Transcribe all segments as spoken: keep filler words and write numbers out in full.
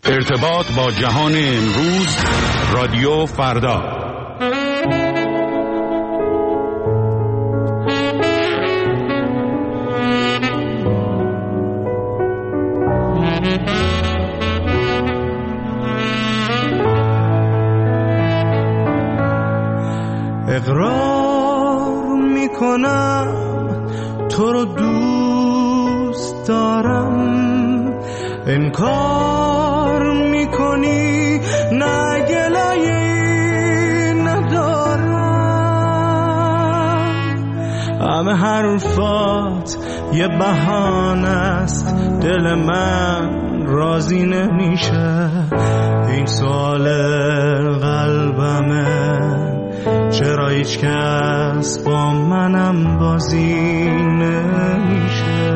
ارتباط با جهان امروز، رادیو فردا. اقرار میکنم تو رو دوست دارم، انکار میکنی نه گلایه ندارم. همه حرفات یه بهانه است، دل من راضی نمیشه. این سوال قلبمه، چرا هیچ کس با منم بازی نمیشه.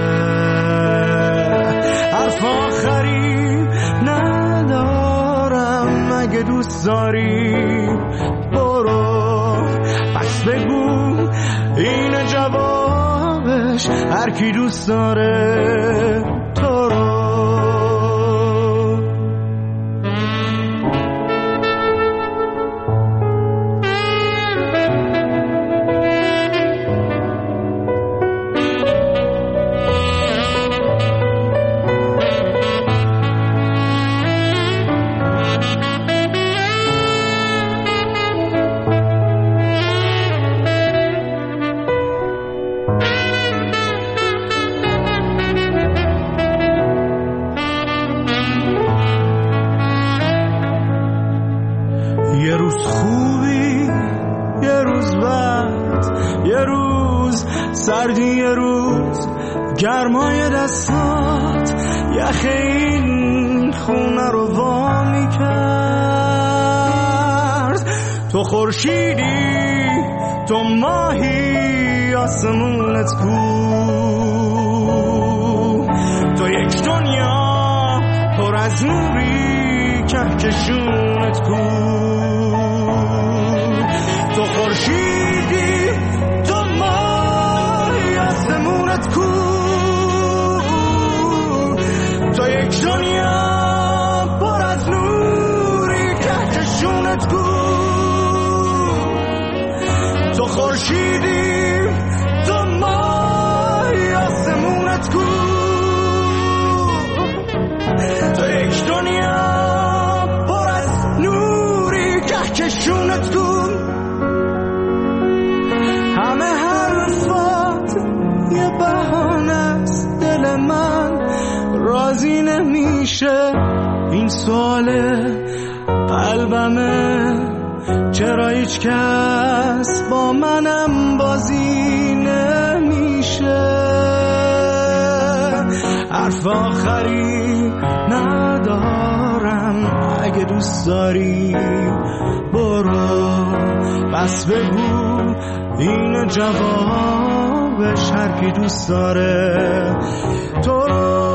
حرف آخری ندارم، اگه دوست داری برو، پس بگو این جوابش، هر کی دوست داره تو رو. یه روز خوبی، یه روز بد، یه روز سردی، یه روز گرمای دستات یخ این خونه رو وا میکرد. تو خورشیدی، تو ماهی، آسمونت کو، تو یک دنیا پر از نوری، کهکشونت کو. تو خورشیدی، تو ماهی، آسمونت کو، تو یک دنیا پر از نوری، کهکشونت کو. تو خورشیدی، تو ماهی، آسمونت کو، تو یک دنیا پر از نوری، کهکشونت کو. همه حرفات یه بهانه است، دل من راضی نمیشه. این سوال قلبمه، چرا هیچ کس با منم بازی نمیشه. حرف آخری ندارم، اگه دوست داری برو، بس بگو این جوابش، هر کی دوست داره تو رو.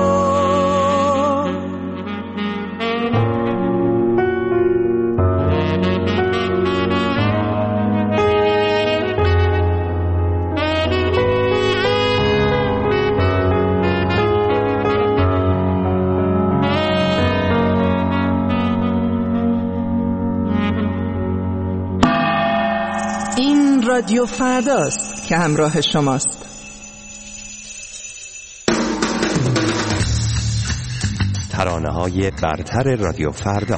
رادیو فرداست که همراه شماست. ترانه‌های برتر رادیو فردا.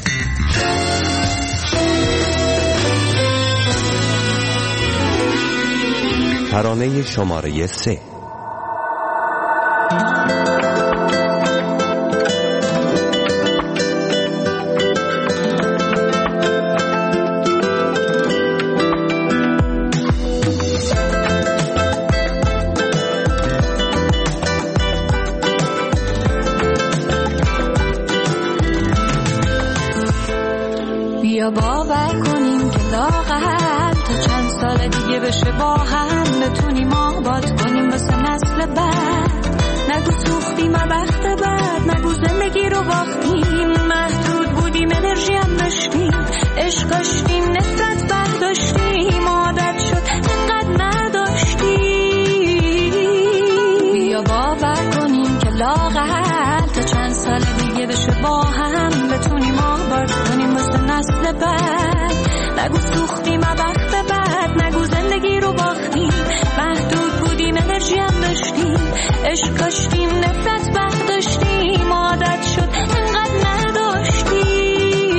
ترانه شماره سه. بیا باور کنیم که لااقل تا چند سال دیگه بشه با هم بتونیم آباد کنیم واسه نسل بعد. نگو سوختیم وقت بعد، نگو زندگی رو باختیم، محدود بودیم انرژی هم داشتیم، عشق داشتیم نفرت برداشتیم، عادت شد انقدر نداشتیم. بیا باور کنیم که لااقل تا چند سال دیگه بشه نگو سوختیم وقت بعد، نگو زندگی رو باختیم، محدود بودیم انرژی هم داشتیم، عشق کاشتیم نفرت برداشتیم، عادت شد انقدر نداشتیم.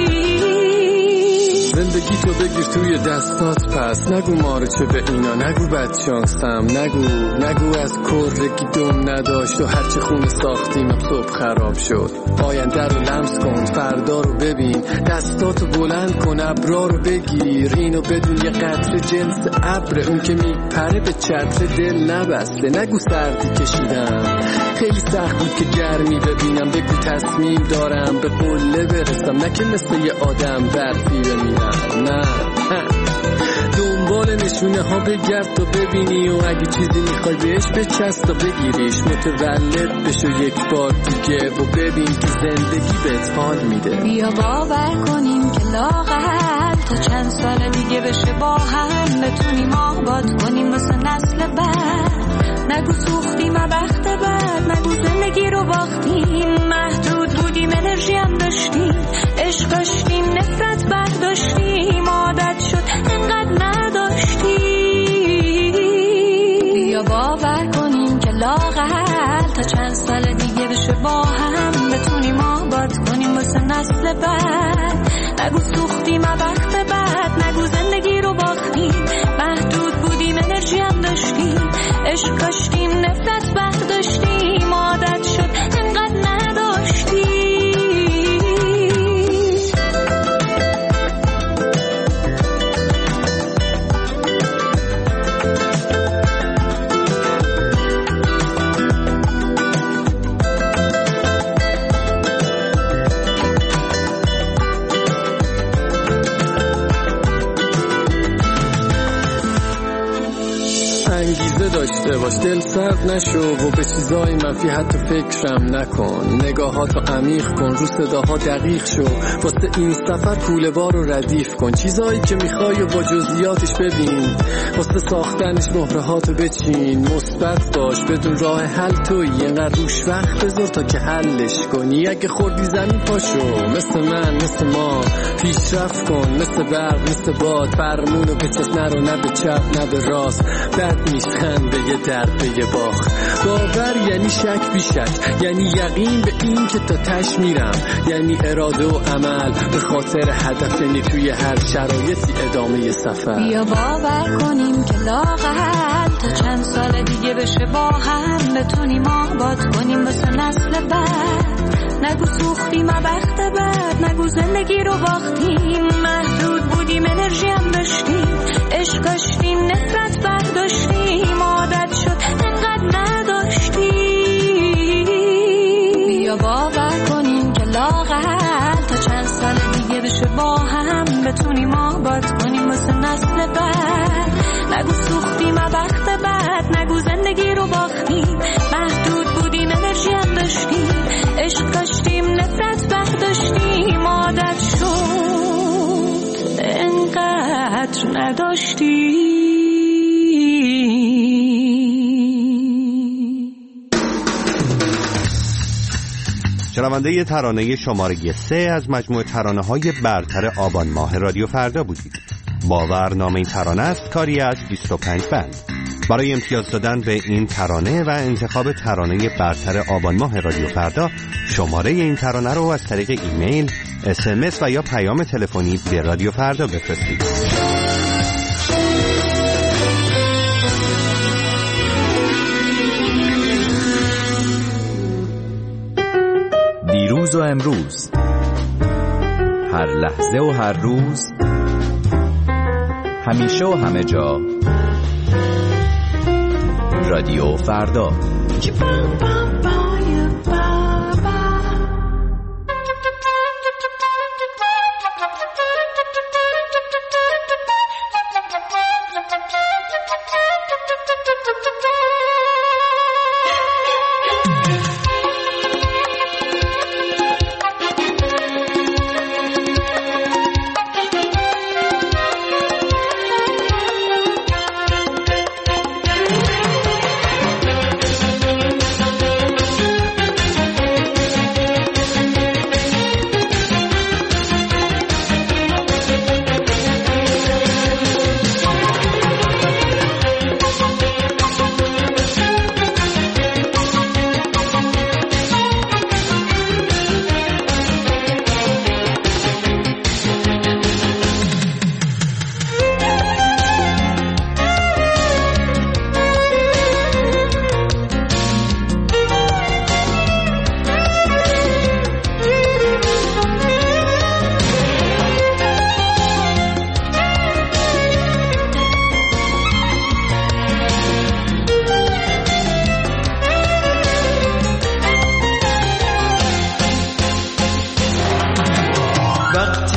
زندگی تو بگیر توی دستات پس، نگو مارچه به اینا، نگو بدشانسم، نگو نگو از کرگی دم نداشت و هرچه خونه ساختیم صبح خراب شد. آینده رو لمس کن، فردا رو ببین، دستاتو بلند کن، ابرا رو بگیر، اینو بدون یه قطره جنس ابر، اون که میپره به چتر دل نبسته. نگو سردی کشیدم خیلی سخت بود که گرمی ببینم، بگو تصمیم دارم به قله برسم، نه که مثل یه آدم برفی بمیرم. نه دنبال نشونه ها بگرد تا ببینی، و اگه چیزی میخوای بهش بچست تا بگیریش، متولد بشو یک بار دیگه و ببین که زندگی بهت حال میده. بیا باور کنیم که لااقل تا چند سال دیگه بشه با هم بتونیم آباد کنیم واسه نسل بعد. نگو سوختیم وقت بعد، نگو زندگی رو باختیم، محدود بودیم انرژی هم داشتیم، عشق داشتیم نفرت برداشتیم، عادت شد انقدر نداشتیم. بیا باور کنیم که لااقل تا چند سال دیگه بشه با هم بتونیم آباد کنیم واسه نسل بعد. نگو سوختیم وقت بعد، نگو زندگی رو باختیم، محدود بودیم انرژی هم داشتیم، عشق کاشتیم نفرت برداشتیم، عادت شد انقدر نداشتیم. انگیزه داشته باش، دل سرد نشو و به چیزای منفی حتی فکرم نکن، نگاهاتو عمیق کن، رو صداها دقیق شو، واسه این سفر کوله بار رو ردیف کن، چیزایی که میخوای و با جزئیاتش ببین، واسه ساختنش مهره هاتو بچین، مثبت باش بدون راه حل تویی، اینقدر روش وقت بذار تا که حلش کنی، اگه خوردی زمین پاشو، مثل من مثل ما پیشرفت کن، مثل برق مثل باد، فرمونو به چست نرو، نه به چپ نه به راست، بد نیستن به یه درد به یه باخت. باور یعنی شک بی شک، یعنی یقین به این که تا تش میرم، یعنی اراده و عمل به خاطر هدف، یعنی توی هر شرایطی ادامه سفر. بیا باور کنیم که لااقل تا چند سال دیگه بشه با هم بتونیم آباد کنیم واسه نسل بعد. نگو سوختیم وقت بعد، نگو زندگی رو باختیم، محدود بودیم انرژی هم داشتیم، عشق کاشتیم نفرت برداشتیم، عادت شد انقدر نداشتیم. بیا باور کنیم که لااقل تا چند سال دیگه بشه با هم بتونیم آباد کنیم واسه نسل بعد. نگو سوختیم وقت بعد، نگو زندگی رو باختیم، محدود بودیم انرژی هم داشتیم، عشق کاشتیم نفرت برداشتیم، عادت شد انقدر نداشتیم. شنونده ترانه شماره سه از مجموعه ترانه‌های برتر آبان ماه رادیو فردا بودید. باور نام این ترانه است کاری از بیست و پنج بند. برای امتیاز دادن به این ترانه و انتخاب ترانه برتر آبان ماه رادیو فردا، شماره این ترانه رو از طریق ایمیل، اس ام اس و یا پیام تلفنی به رادیو فردا بفرستید. دیروز و امروز، هر لحظه و هر روز، همیشه و همه جا، رادیو فردا.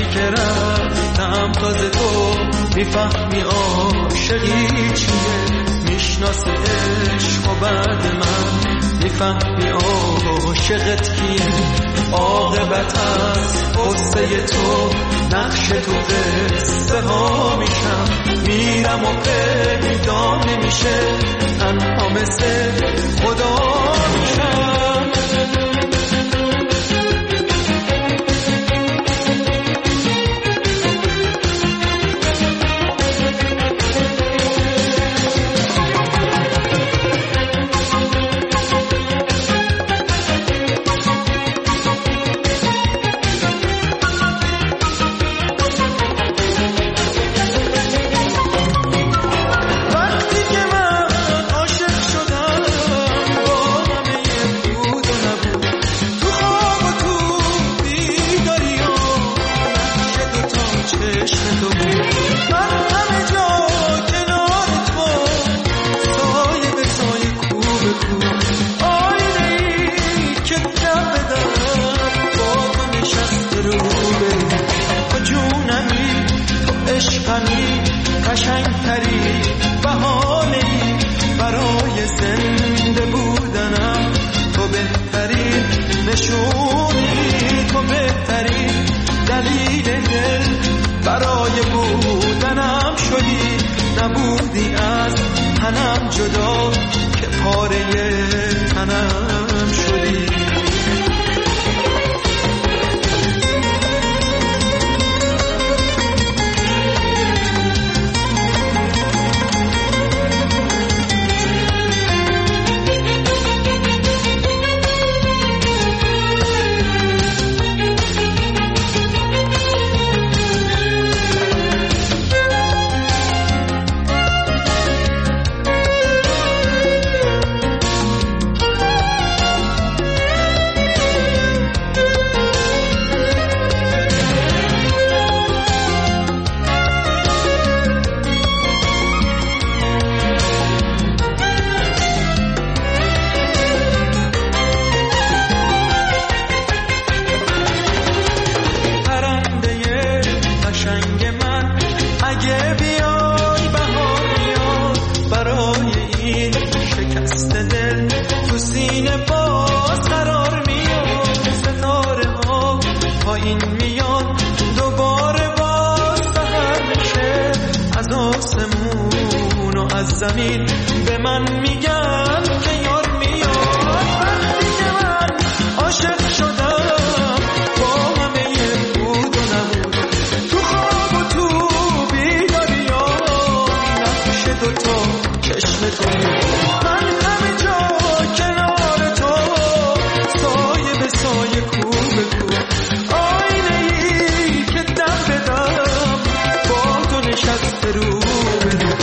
که رفتم تازه تو میفهمی عاشقی چیه، میشناسه عشق و بعد من میفهمی عاشقت کیه. عاقبت از قصه تو نقش تو قصه ها میشم، میرم و پیدا نمیشه تنها مثل خدا میشم. قشنگتری بهانه‌ای برای زنده بودنم، تو بهترین نشونی، تو بهترین دلیل دل برای بودنم شدی. نبودی از تنم جدا که پاره تنم شدی. زمین به من میگن که یار میاد. وقتی که من عاشق شدم با همه بود و نبود، تو خواب و تو بیداری ها نقش دوتا چشم تو. من همه جا کنار تو سایه به سایه کو به کو، آینه ای که دم بدم با تو نشسته رو به رو.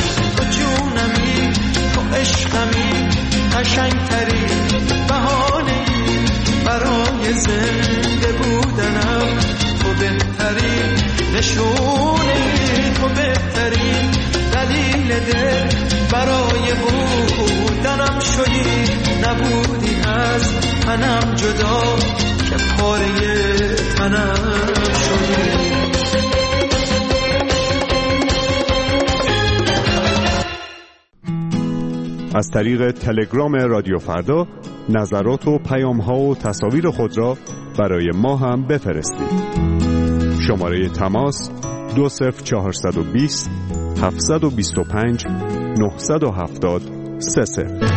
عشقمی قشنگتری بهانه‌ای برای زنده بودنم، تو بهترین نشونی، تو بهترین دلیل دل برای بودنم شدی. نبودی از تنم جدا که پاره تنم شدی. از طریق تلگرام رادیو فردا نظرات و پیام‌ها و تصاویر خود را برای ما هم بفرستید. شماره تماس دو صفر چهارصد و بیست هفتصد و بیست و پنج نهصد و هفتاد سه صفر.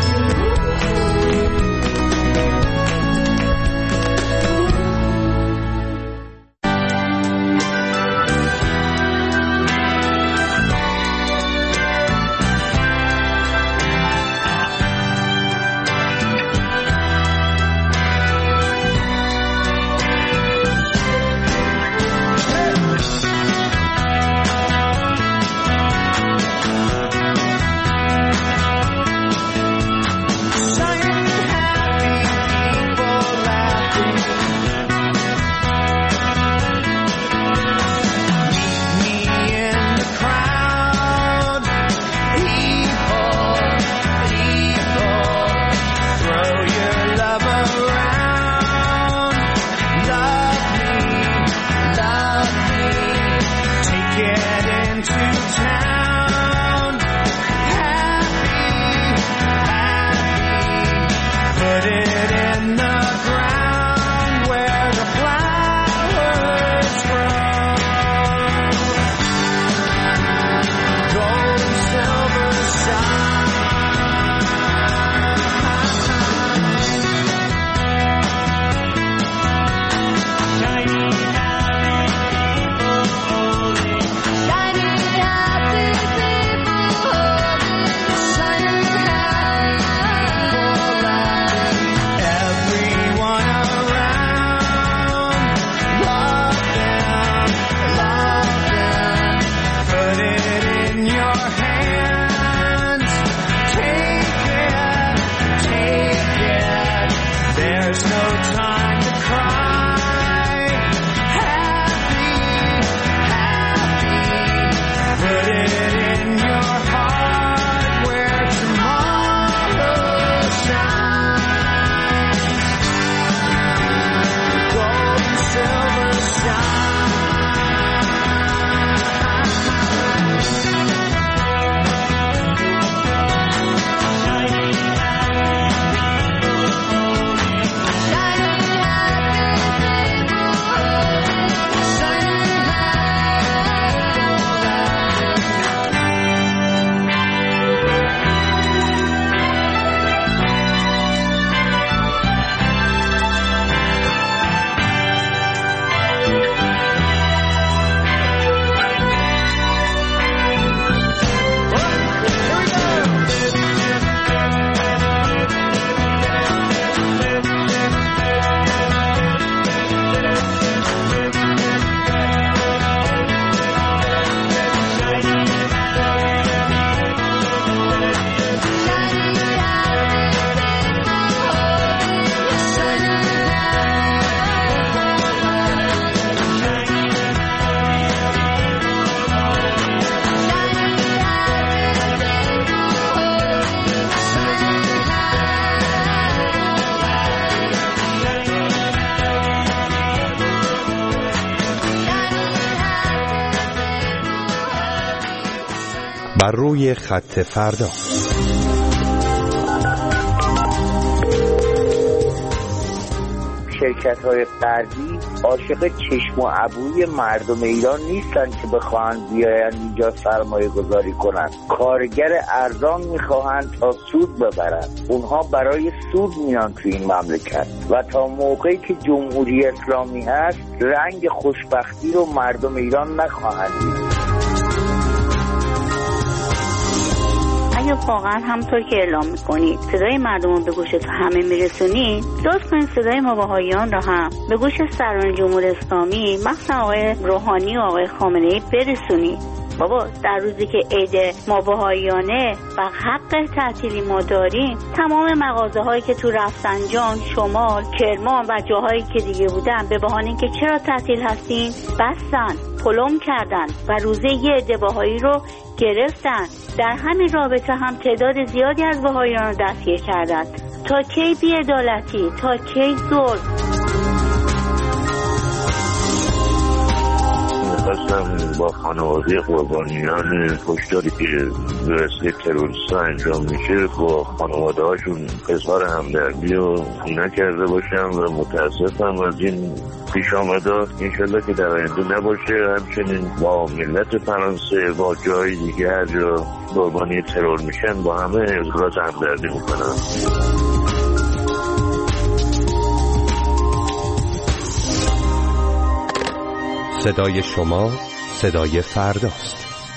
بر روی خط فردا. شرکت‌های غربی عاشق چشم و ابروی مردم ایران نیستن که بخواهند بیاین اینجا سرمایه گذاری کنند. کارگر ارزان میخواهند تا سود ببرند. اونها برای سود میان تو این مملکت و تا موقعی که جمهوری اسلامی هست رنگ خوشبختی رو مردم ایران نخواهند دید. اگه واقعا همونطور که اعلام میکنید صدای مردم رو به گوش تو همه میرسونید، لطف کنید صدای ما بهائیان رو هم به گوش سران جمهوری اسلامی، مخصوصا آقای روحانی و آقای خامنه‌ای برسونید. بابا در روزی که عید ما بهائیانه و حق تعطیلی ما داریم، تمام مغازه هایی که تو رفسنجان، شمال، کرمان و جاهایی که دیگه بودن به بهانه اینکه چرا تعطیل هستین بستن، پلم کردن و روزه یه عده بهایی رو گرفتن. در همین رابطه هم تعداد زیادی از بهائیان رو دستگیر کردن. تا کی بی‌عدالتی؟ تا کی ظلم؟ میخواستم با خانواده قربانیان کشتاری که به وسیله تروریست‌ها انجام میشه با خانواده هاشون اظهار همدردی و نکرده باشم و متاسفم از این پیش آمده. انشالله که در آینده نباشه. همچنین با ملت فرانسه، با جای دیگه هر جا قربانی ترور میشن با همه اظهارات همدردی میکنم. صدای شما صدای فرداست.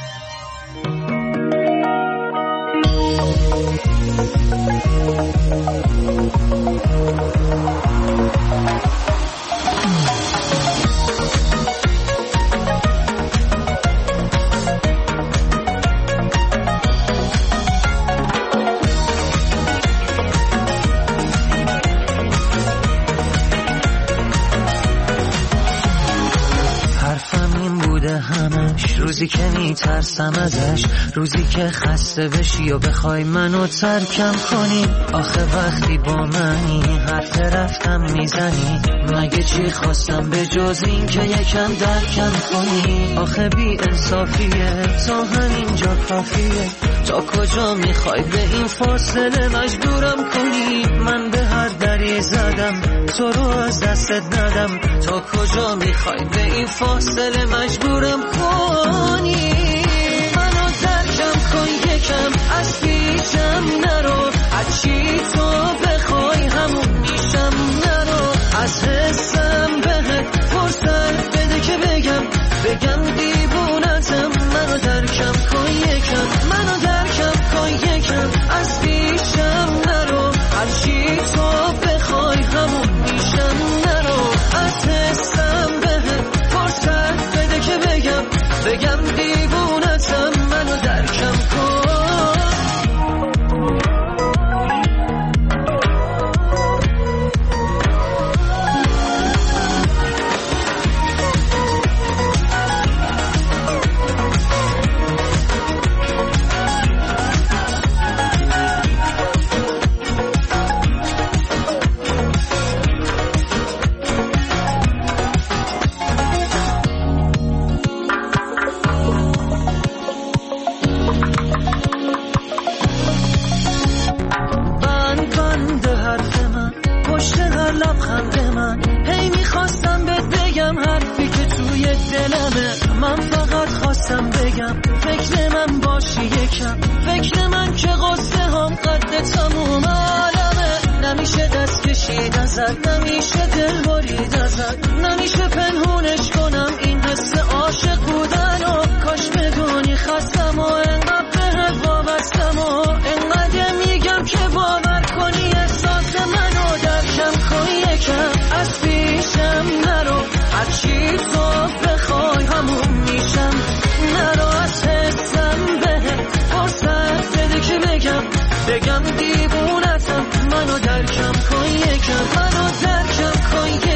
روزی که میترسم ازش، روزی که خسته بشی و بخوای منو ترکم کنی. آخه وقتی با منی حرف رفتم میزنی، مگه چی خواستم به جز این که یکم درکم کنی. آخه بی انصافیه تا همینجا کافیه، تا کجا میخوای به این فاصله مجبورم کنی. من به هر دری زدم تو رو از دستت ندم، تا کجا میخوای به این فاصله مجبورم کنی. منو درکم کن یکم، از پیشم نرو، از چی تو بخوای همون میشم. نرو از حسم بهت فرصت بده که بگم بگم دیوونتم. منو درکم کن یکم، منو درکم کن یکم، از پیشم نرو، هر چی تو بخوای همون میشم. نرو از حسم بهت فرصت بده که بگم بگم دیوونتم. منو درکم کن. من فقط خواستم بگم فکر من باشی یکم، فکر من که قصه هم قد تموم عالمه. نمیشه دست کشید ازت، نمیشه دل برید ازت، نمیشه پنهونش کنم این حس عاشق بودن و کاش بدونی خستم و انقدر بهت وابستم و انقدر میگم که باور کنی احساس منو درکم کن یکم. از پیشم نرو، هر چی تو بخوای همون میشم. نرو از حسم بهت فرصت بده که بگم بگم دیوونتم. منو درکم کن یکم، منو درکم کن یکم.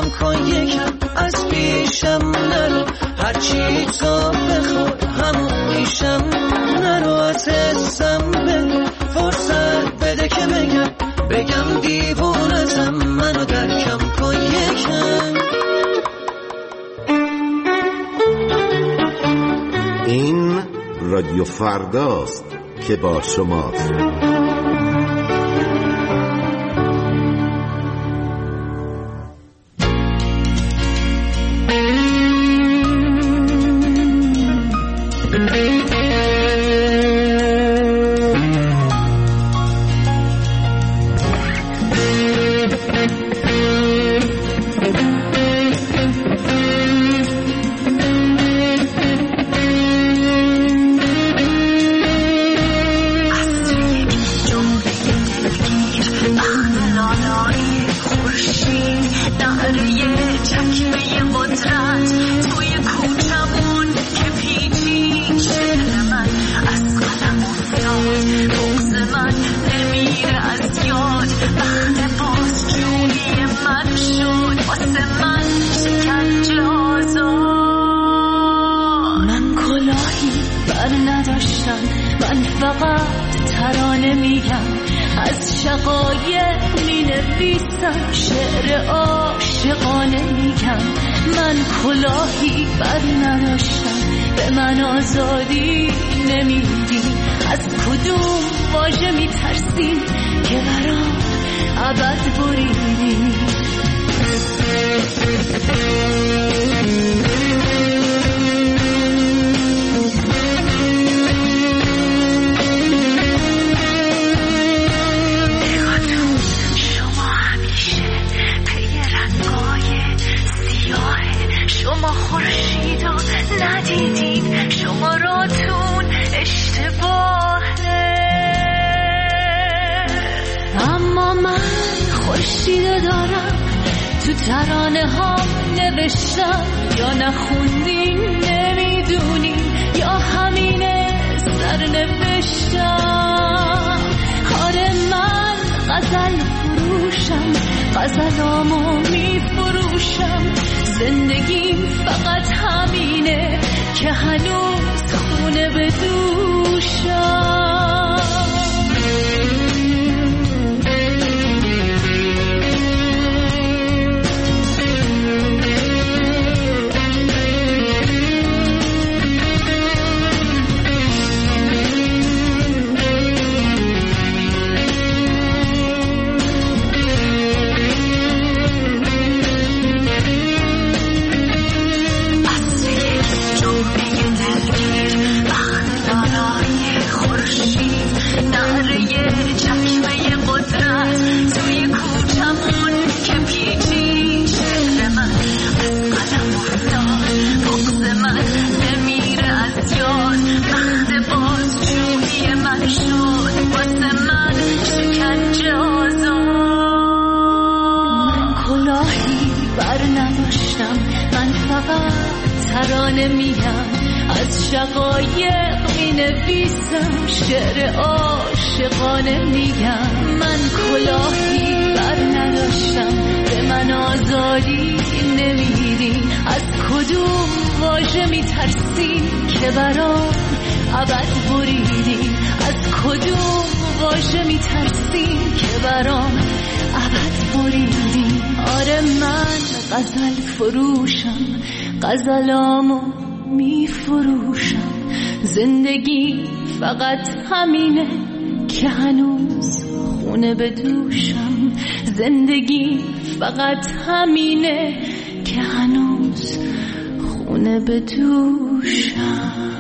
کم کن یکم از پیشم نرو، هرچی تو بخوای همون میشم، نرو از حسم بگو، فرصت بده که بگم بگم دیوونتم، منو درکم کن یکم. این رادیو فرداست که با شماست. غزلامو می فروشم، زندگی فقط همینه که هنوز خونه به دوشم، زندگی فقط همینه که هنوز خونه به دوشم.